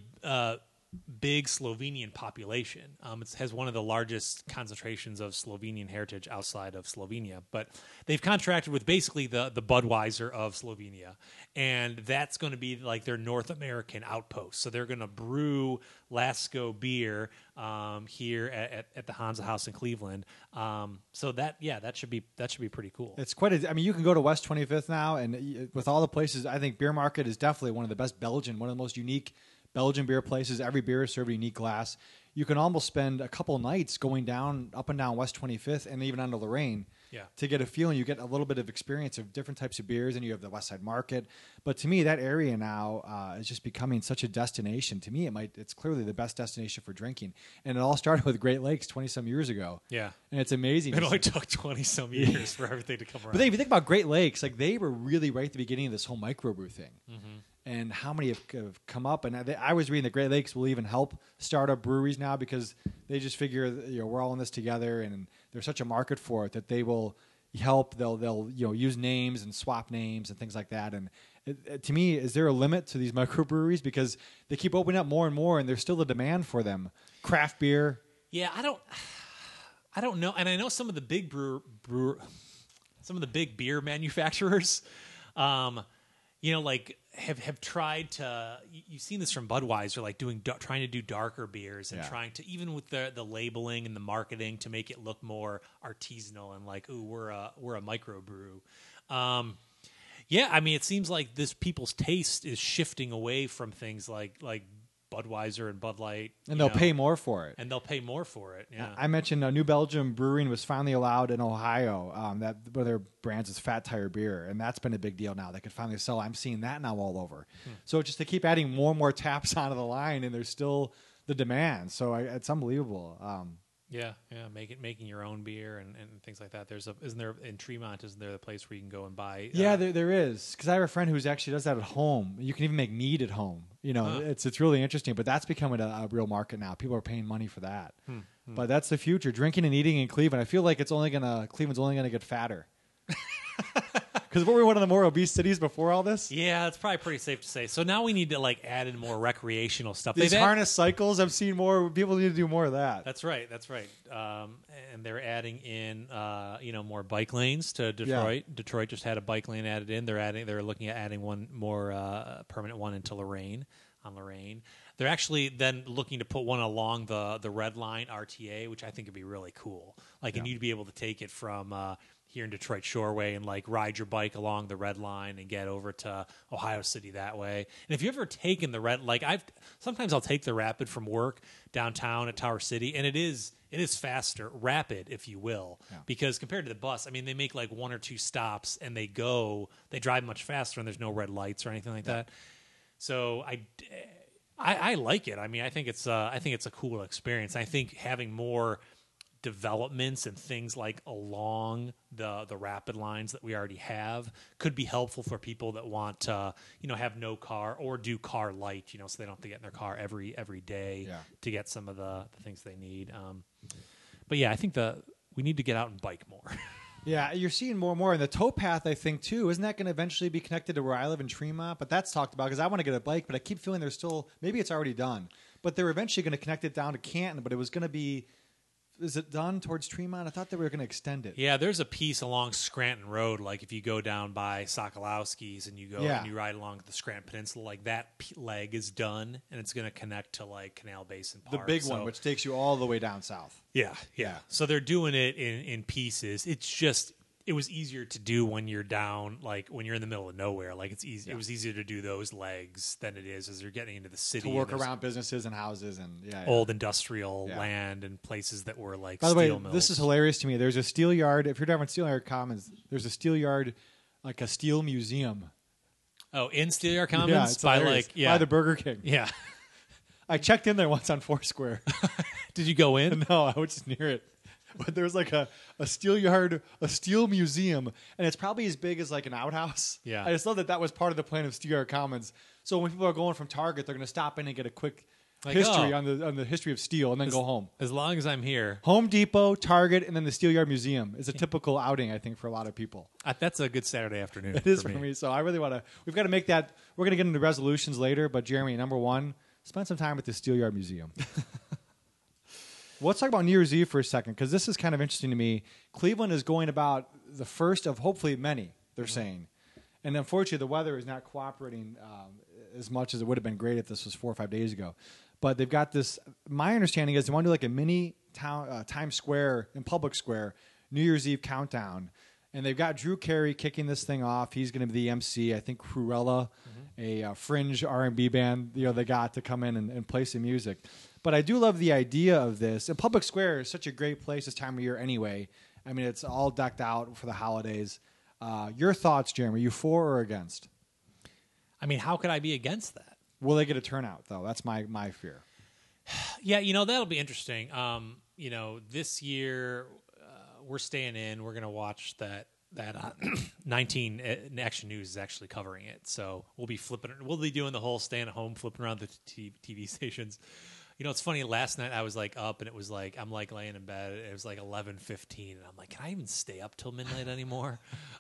big Slovenian population. It has one of the largest concentrations of Slovenian heritage outside of Slovenia. But they've contracted with basically the Budweiser of Slovenia. And that's going to be like their North American outpost. So they're going to brew Lasco beer here at the Hansa House in Cleveland. So that should be pretty cool. It's quite you can go to West 25th now, and with all the places, I think Beer Market is definitely one of the best Belgian, one of the most unique Belgian beer places. Every beer is served in a unique glass. You can almost spend a couple nights going up and down West 25th and even onto Lorraine to get a feeling. You get a little bit of experience of different types of beers, and you have the West Side Market. But to me, that area now is just becoming such a destination. To me, it's clearly the best destination for drinking. And it all started with Great Lakes 20-some years ago. Yeah. And it's amazing. It only took 20-some years for everything to come around. But then if you think about Great Lakes, like they were really right at the beginning of this whole microbrew thing. Mm-hmm. And how many have come up? And I was reading that Great Lakes will even help start up breweries now because they just figure we're all in this together, and there's such a market for it that they will help. They'll use names and swap names and things like that. And to me, is there a limit to these microbreweries because they keep opening up more and more, and there's still a demand for them? Craft beer. Yeah, I don't know, and I know some of the big some of the big beer manufacturers. Like have tried to. You've seen this from Budweiser, like trying to do darker beers and trying to, even with the labeling and the marketing, to make it look more artisanal and like, ooh, we're a microbrew. It seems like this people's taste is shifting away from things like Budweiser and Bud Light. And they'll pay more for it. And they'll pay more for it. Yeah. I mentioned New Belgium Brewing was finally allowed in Ohio. That one of their brands is Fat Tire Beer, and that's been a big deal now. They could finally sell. I'm seeing that now all over. So just to keep adding more and more taps onto the line, and there's still the demand. So it's unbelievable. Yeah, making your own beer and things like that. Isn't there in Tremont? Isn't there the place where you can go and buy? Yeah, there is, because I have a friend who actually does that at home. You can even make mead at home. It's really interesting. But that's becoming a real market now. People are paying money for that. But that's the future. Drinking and eating in Cleveland. I feel like Cleveland's only gonna get fatter. Because we're one of the more obese cities before all this. Yeah, it's probably pretty safe to say. So now we need to add in more recreational stuff. These harness cycles, I've seen more. People need to do more of that. That's right. And they're adding in, more bike lanes to Detroit. Yeah. Detroit just had a bike lane added in. They're looking at adding one more permanent one into Lorain. They're actually then looking to put one along the Red Line RTA, which I think would be really cool. And you'd be able to take it from here in Detroit Shoreway and ride your bike along the Red Line and get over to Ohio City that way. And if you've ever taken the sometimes I'll take the Rapid from work downtown at Tower City, and it is faster, rapid, if you will, because compared to the bus, I mean, they make one or two stops and they drive much faster, and there's no red lights or anything like that. So I like it. I mean, I think it's a cool experience. I think having more developments and things along the rapid lines that we already have could be helpful for people that want to have no car or do car light, so they don't have to get in their car every day to get some of the things they need. But yeah, I think we need to get out and bike more. Yeah, you're seeing more and more. And the towpath, I think, too, isn't that going to eventually be connected to where I live in Tremont? But that's talked about because I want to get a bike, but I keep feeling there's still, maybe it's already done, but they're eventually going to connect it down to Canton, but it was going to be, is it done towards Tremont? I thought they were going to extend it. Yeah, there's a piece along Scranton Road, if you go down by Sokolowski's and you go and you ride along the Scranton Peninsula, that leg is done, and it's going to connect to Canal Basin Park. The big one, which takes you all the way down south. Yeah. So they're doing it in pieces. It's just, it was easier to do when you're down, when you're in the middle of nowhere. It's easy. Yeah. It was easier to do those legs than it is as you're getting into the city. To work around businesses and houses and old industrial land and places that were By the way, mills. This is hilarious to me. There's a steel yard. If you're down in Steel Yard Commons, there's a steel yard, a steel museum. Oh, in Steel Yard Commons? Yeah, it's by the Burger King. Yeah. I checked in there once on Foursquare. Did you go in? No, I was just near it. But there's a steel yard, a steel museum, and it's probably as big as an outhouse. Yeah. I just love that was part of the plan of Steel Yard Commons. So when people are going from Target, they're going to stop in and get a quick history on the history of steel and then go home. As long as I'm here. Home Depot, Target, and then the Steel Yard Museum is a typical outing, I think, for a lot of people. That's a good Saturday afternoon. It is for me. So I really want to, we've got to make that, we're going to get into resolutions later, but Jeremy, number one, spend some time at the Steel Yard Museum. Let's talk about New Year's Eve for a second, because this is kind of interesting to me. Cleveland is going about the first of hopefully many, they're saying. And unfortunately, the weather is not cooperating as much as it would have been great if this was 4 or 5 days ago. But they've got this, my understanding is they want to do a mini town, Times Square and Public Square New Year's Eve countdown. And they've got Drew Carey kicking this thing off. He's going to be the MC. I think Cruella, a fringe R&B band, they got to come in and play some music. But I do love the idea of this. And Public Square is such a great place this time of year anyway. I mean, it's all decked out for the holidays. Your thoughts, Jeremy? Are you for or against? I mean, how could I be against that? Will they get a turnout, though? That's my fear. Yeah, that'll be interesting. This year we're staying in. We're going to watch that 19 Action News is actually covering it. So we'll be doing the whole staying at home, flipping around the TV stations. It's funny. Last night I was up, and it was I'm laying in bed. It was 11:15, and I'm can I even stay up till midnight anymore?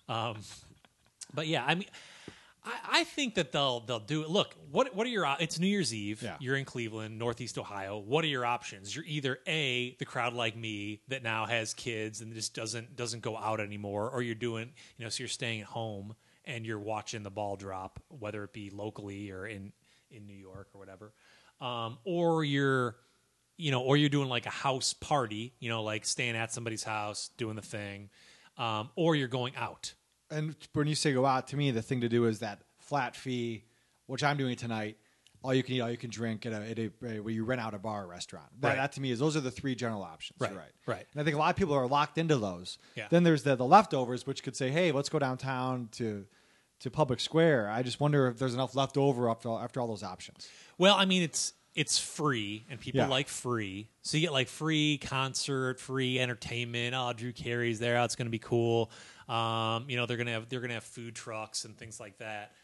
But yeah, I mean, I think that they'll do it. Look, what are your? It's New Year's Eve. Yeah. You're in Cleveland, Northeast Ohio. What are your options? You're either the crowd like me that now has kids and just doesn't go out anymore, or you're doing so you're staying at home and you're watching the ball drop, whether it be locally or in New York or whatever. Or you're doing a house party, staying at somebody's house, doing the thing, or you're going out. And when you say go out, to me, the thing to do is that flat fee, which I'm doing tonight. all you can eat, all you can drink at a where you rent out a bar or restaurant. That to me is those are the three general options. Right. You're right. Right. And I think a lot of people are locked into those. Yeah. Then there's the leftovers, which could say, hey, let's go downtown to Public Square. I just wonder if there's enough left over after all those options. Well, I mean, it's free, and people Yeah. like free. So you get like free concert, free entertainment. Oh, Drew Carey's there. Oh, it's going to be cool. They're gonna have food trucks and things like that.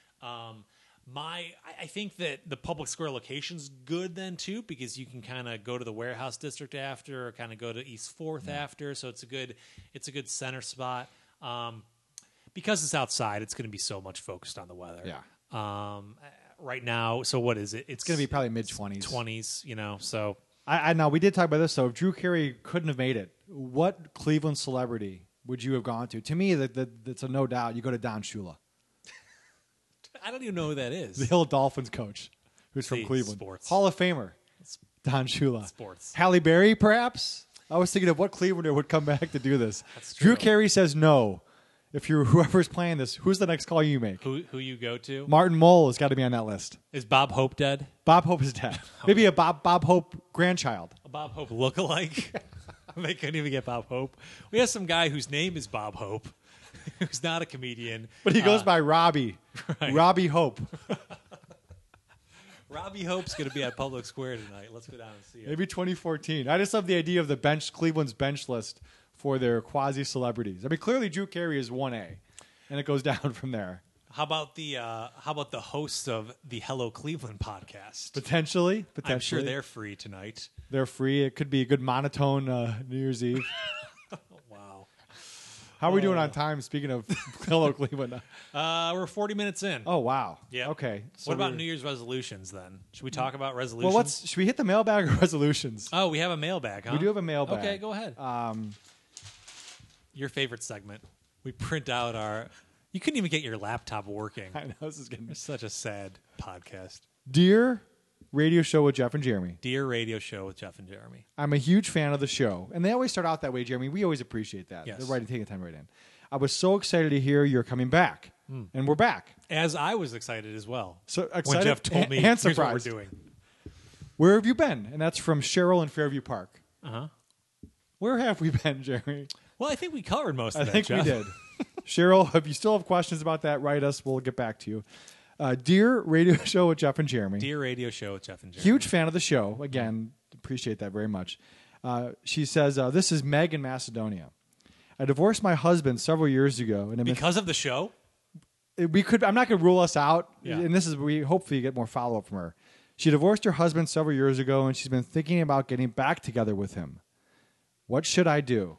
I think that the Public Square location's good then too, because you can kind of go to the warehouse district after, or kind of go to East 4th after. So it's a good center spot. Because it's outside, it's going to be so much focused on the weather. Yeah. Right now, so what is it? It's going to be probably mid-20s. 20s, so. I know we did talk about this. So if Drew Carey couldn't have made it, what Cleveland celebrity would you have gone to? To me, that's a no doubt. You go to Don Shula, I don't even know who that is. the Hill Dolphins coach, who's See, from Cleveland, sports. Hall of Famer, Don Shula. Sports. Halle Berry, perhaps. I was thinking of what Clevelander would come back to do this. That's Drew true. Carey says no. If you're whoever's playing this, who's the next call you make? Who you go to? Martin Mull has got to be on that list. Is Bob Hope dead? Bob Hope is dead. Maybe a Bob Hope grandchild. A Bob Hope lookalike? They couldn't even get Bob Hope. We have some guy whose name is Bob Hope, who's not a comedian. But he goes by Robbie. right. Robbie Hope. Robbie Hope's going to be at Public Square tonight. Let's go down and see him. Maybe 2014. I just love the idea of the Cleveland's bench list for their quasi celebrities. I mean, clearly Drew Carey is 1A, and it goes down from there. How about the hosts of the Hello Cleveland podcast? Potentially. I'm sure they're free tonight. They're free. It could be a good monotone New Year's Eve. Wow. How are we doing on time? Speaking of Hello Cleveland. We're 40 minutes in. Oh wow. Yeah. Okay. So what about we're- New Year's resolutions then? Should we talk about resolutions? Well, should we hit the mailbag or resolutions? Oh, we have a mailbag, huh? We do have a mailbag. Okay, go ahead. Your favorite segment. We print out our. You couldn't even get your laptop working. I know this is getting. It's such a sad podcast. Dear Radio Show with Jeff and Jeremy, Dear Radio Show with Jeff and Jeremy. I'm a huge fan of the show, and they always start out that way, Jeremy. We always appreciate that. Yes. They're right, taking the time right in. I was so excited to hear you're coming back, and we're back. As I was excited as well. So when excited Jeff told me, and here's what we're surprised. doing. Where have you been? And that's from Cheryl in Fairview Park. Uh-huh. Where have we been, Jeremy? Well, I think we covered most of I that, think Jeff. we did. Cheryl, if you still have questions about that, write us. We'll get back to you. Dear Radio Show with Jeff and Jeremy. Dear Radio Show with Jeff and Jeremy. Huge fan of the show. Again, appreciate that very much. She says, this is Meg in Macedonia. I divorced my husband several years ago. And Because of the show? we could. I'm not going to rule us out. Yeah. And this is we hopefully get more follow up from her. She divorced her husband several years ago, and she's been thinking about getting back together with him. What should I do?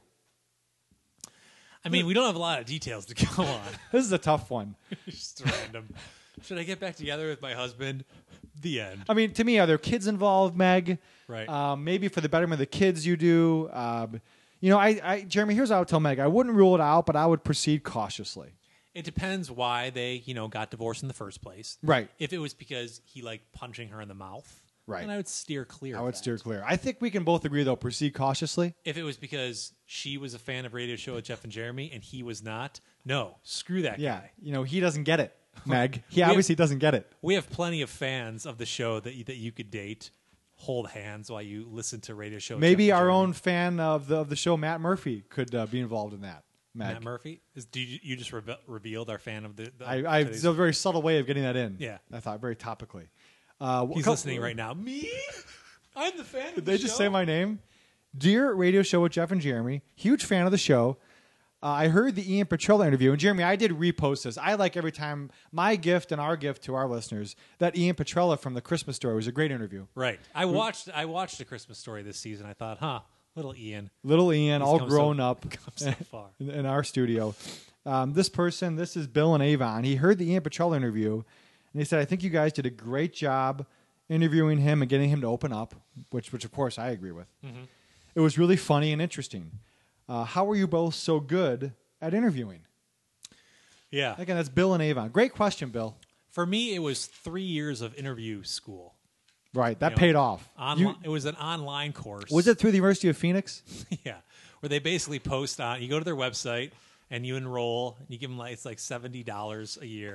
I mean, we don't have a lot of details to go on. This is a tough one. Just random. Should I get back together with my husband? The end. I mean, to me, are there kids involved, Meg? Right. Maybe for the betterment of the kids, you do. Jeremy, here's what I would tell Meg. I wouldn't rule it out, but I would proceed cautiously. It depends why they, got divorced in the first place. Right. If it was because he liked punching her in the mouth, Right. then I would steer clear. I of would that. steer clear. I think we can both agree, though, proceed cautiously. If it was because she was a fan of Radio Show with Jeff and Jeremy and he was not, no, screw that Yeah. guy. He doesn't get it, Meg. He have- obviously doesn't get it. We have plenty of fans of the show that you could date, hold hands while you listen to Radio Show. with Maybe Jeff and our Jeremy. own fan of the show, Matt Murphy, could be involved in that. Meg. Matt Murphy. You just revealed our fan of the It's a very subtle way of getting that in. Yeah. I thought very topically. He's listening right now. Me? I'm the fan of Did the they just show. say my name? Dear Radio Show with Jeff and Jeremy, huge fan of the show. I heard the Ian Petrella interview, and Jeremy, I did repost this. I like every time my gift and our gift to our listeners that Ian Petrella from The Christmas Story was a great interview. Right. I watched A Christmas Story this season. I thought, little Ian. Little Ian, He's all come grown so- up come so far. in our studio. This is Bill in Avon. He heard the Ian Petrella interview, and he said, I think you guys did a great job interviewing him and getting him to open up, which of course I agree with. Mm-hmm. It was really funny and interesting. How were you both so good at interviewing? Yeah. Again, that's Bill in Avon. Great question, Bill. For me, it was 3 years of interview school. Right, that You know, paid off. It was an online course. Was it through the University of Phoenix? Yeah. Where they basically post on, you go to their website and you enroll, and you give them it's like $70 a year.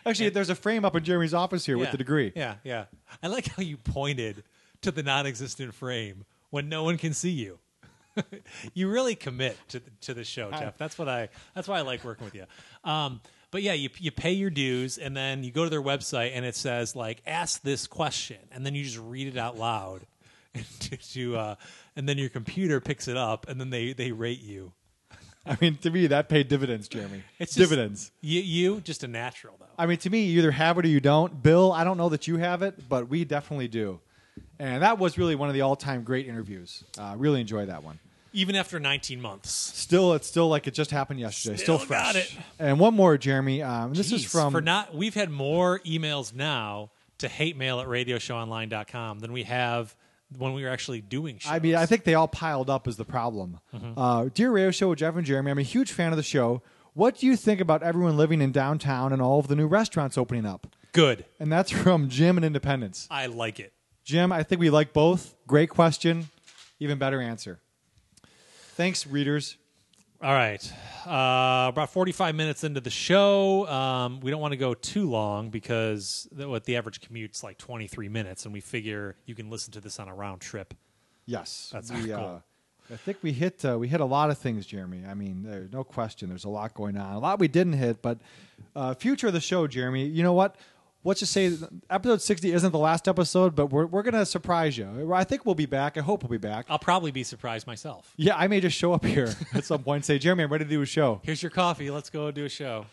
Actually, there's a frame up in Jeremy's office here with the degree. Yeah, yeah. I like how you pointed to the non-existent frame when no one can see you. You really commit to the show, Jeff. That's why I like working with you. But yeah, you pay your dues, and then you go to their website, and it says like, ask this question, and then you just read it out loud, and then your computer picks it up, and then they rate you. I mean, to me, that paid dividends, Jeremy. It's dividends. You just a natural though. I mean, to me, you either have it or you don't. Bill, I don't know that you have it, but we definitely do. And that was really one of the all-time great interviews. Really enjoyed that one. Even after 19 months. It's still like it just happened yesterday. Still fresh. Got it. And one more, Jeremy. This is from... We've had more emails now to hatemail@radioshowonline.com than we have when we were actually doing shows. I mean, I think they all piled up is the problem. Dear Radio Show with Jeff and Jeremy, I'm a huge fan of the show. What do you think about everyone living in downtown and all of the new restaurants opening up? Good. And that's from Jim in Independence. I like it. Jim, I think we like both. Great question. Even better answer. Thanks, readers. All right. About 45 minutes into the show. We don't want to go too long because the average commute's like 23 minutes, and we figure you can listen to this on a round trip. Yes. That's cool. I think we hit a lot of things, Jeremy. I mean, there's no question. There's a lot going on. A lot we didn't hit, but future of the show, Jeremy, you know what? Let's just say episode 60 isn't the last episode, but we're going to surprise you. I think we'll be back. I hope we'll be back. I'll probably be surprised myself. Yeah, I may just show up here at some point and say, Jeremy, I'm ready to do a show. Here's your coffee. Let's go do a show.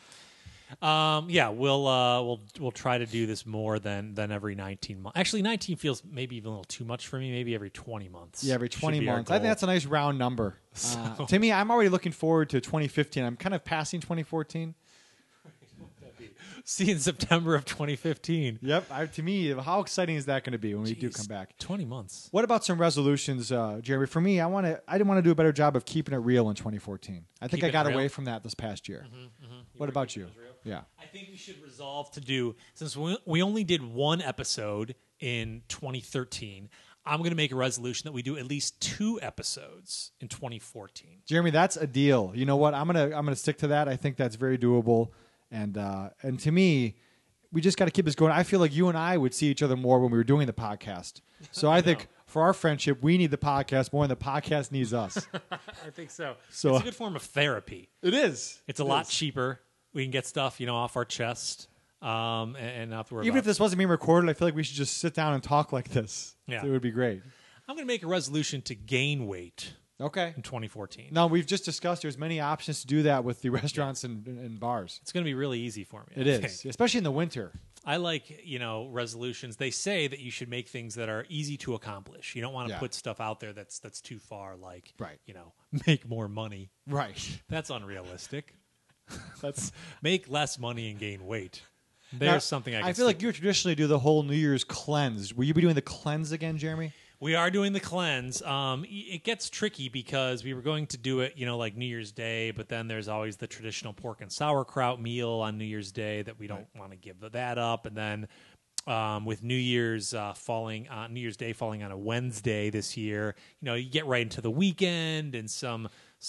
We'll try to do this more than every 19 months. Actually, 19 feels maybe even a little too much for me. Maybe every 20 months. Yeah, every 20 months. I think that's a nice round number. To me, I'm already looking forward to 2015. I'm kind of passing 2014. See you in September of 2015. Yep. To me, how exciting is that going to be when we do come back? 20 months. What about some resolutions, Jeremy? For me, I didn't want to do a better job of keeping it real in 2014. I think I got away from that this past year. What about you? Yeah. I think we should resolve to do, since we only did one episode in 2013, I'm going to make a resolution that we do at least 2 episodes in 2014. Jeremy, that's a deal. You know what? I'm gonna stick to that. I think that's very doable. And to me, we just got to keep this going. I feel like you and I would see each other more when we were doing the podcast. So I think for our friendship, we need the podcast more than the podcast needs us. I think so. So it's a good form of therapy. It is. It's a lot cheaper. We can get stuff, off our chest, and not have to worry Even about if this wasn't being recorded, I feel like we should just sit down and talk like this. Yeah. It would be great. I'm going to make a resolution to gain weight. Okay. In 2014. Now, we've just discussed there's many options to do that with the restaurants and bars. It's going to be really easy for me. It is, especially in the winter. I like, resolutions. They say that you should make things that are easy to accomplish. You don't want to put stuff out there that's too far, like, make more money. Right. That's unrealistic. That's make less money and gain weight. There's something I feel like you traditionally do the whole New Year's cleanse. Will you be doing the cleanse again, Jeremy? We are doing the cleanse. It gets tricky because we were going to do it, like New Year's Day, but then there's always the traditional pork and sauerkraut meal on New Year's Day that we don't want to give that up. And then with New Year's Day falling on a Wednesday this year, you get right into the weekend and some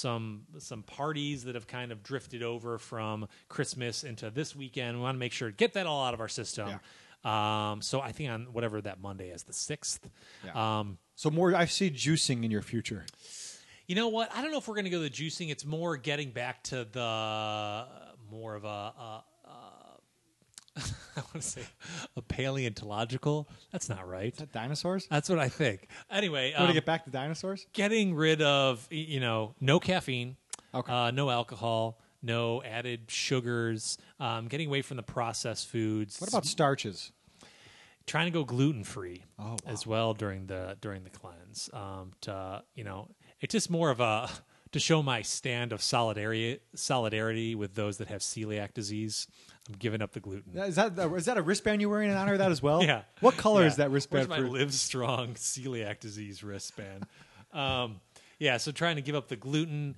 parties that have kind of drifted over from Christmas into this weekend. We want to make sure to get that all out of our system. Yeah. So I think on whatever that Monday is, the 6th. Yeah. So more, I see juicing in your future. You know what? I don't know if we're going to go to the juicing. It's more getting back to the more of I want to say a paleontological. That's not right. Is that dinosaurs? That's what I think. Anyway, you want to get back to dinosaurs? Getting rid of no caffeine, no alcohol. No added sugars, getting away from the processed foods. What about starches? Trying to go gluten-free as well during the cleanse. It's just more of to show my stand of solidarity with those that have celiac disease. I'm giving up the gluten. Is that a wristband you're wearing in honor of that as well? Yeah. What color is that wristband? Where's my Live Strong celiac disease wristband? So trying to give up the gluten.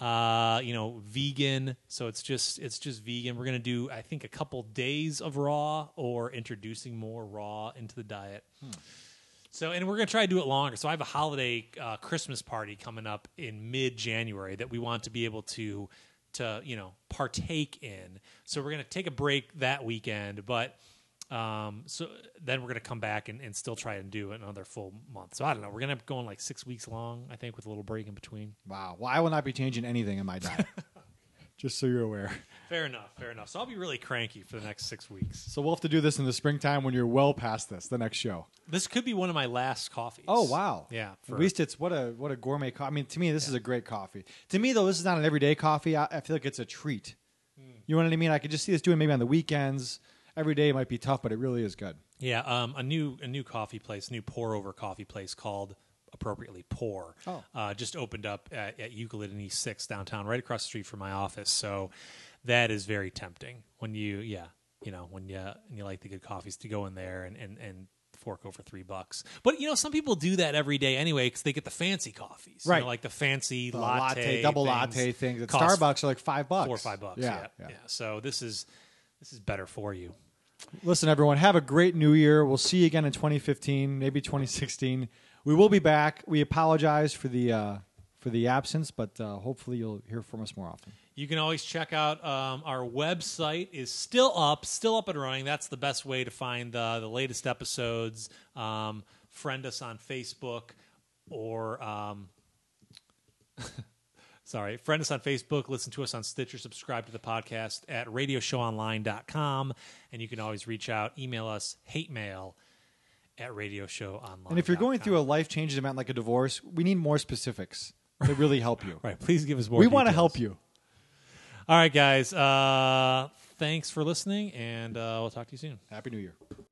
Vegan. So it's just vegan. We're going to do, I think, a couple days of raw or introducing more raw into the diet. So, and we're going to try to do it longer. So I have a holiday Christmas party coming up in mid-January that we want to be able to to partake in. So we're going to take a break that weekend, but so then we're going to come back and still try and do another full month. So I don't know. We're going to end up going like 6 weeks long, I think, with a little break in between. Wow. Well, I will not be changing anything in my diet. Just so you're aware. Fair enough. So I'll be really cranky for the next 6 weeks. So we'll have to do this in the springtime when you're well past the next show. This could be one of my last coffees. Oh, wow. Yeah. At least it's what a gourmet coffee. I mean, to me, this is a great coffee. To me, though, this is not an everyday coffee. I feel like it's a treat. You know what I mean? I could just see this doing maybe on the weekends. Every day might be tough, but it really is good. Yeah. A new coffee place, new pour over coffee place called appropriately Pour. Just opened up at Euclid and East 6 downtown, right across the street from my office. So that is very tempting when you like the good coffees to go in there and fork over $3. But some people do that every day anyway because they get the fancy coffees, right? Like the fancy the latte, double latte things at Starbucks are like $5, $4 or $5. Yeah. So this is better for you. Listen, everyone, have a great new year. We'll see you again in 2015, maybe 2016. We will be back. We apologize for the absence, but hopefully you'll hear from us more often. You can always check out our website is still up and running. That's the best way to find the latest episodes. Friend us on Facebook or friend us on Facebook, listen to us on Stitcher, subscribe to the podcast at radioshowonline.com, and you can always reach out, email us, hate mail at radioshowonline.com. And if you're going through a life-changing event like a divorce, we need more specifics to really help you. Right, please give us more We details. want to help you. All right, guys. Thanks for listening, and we'll talk to you soon. Happy New Year.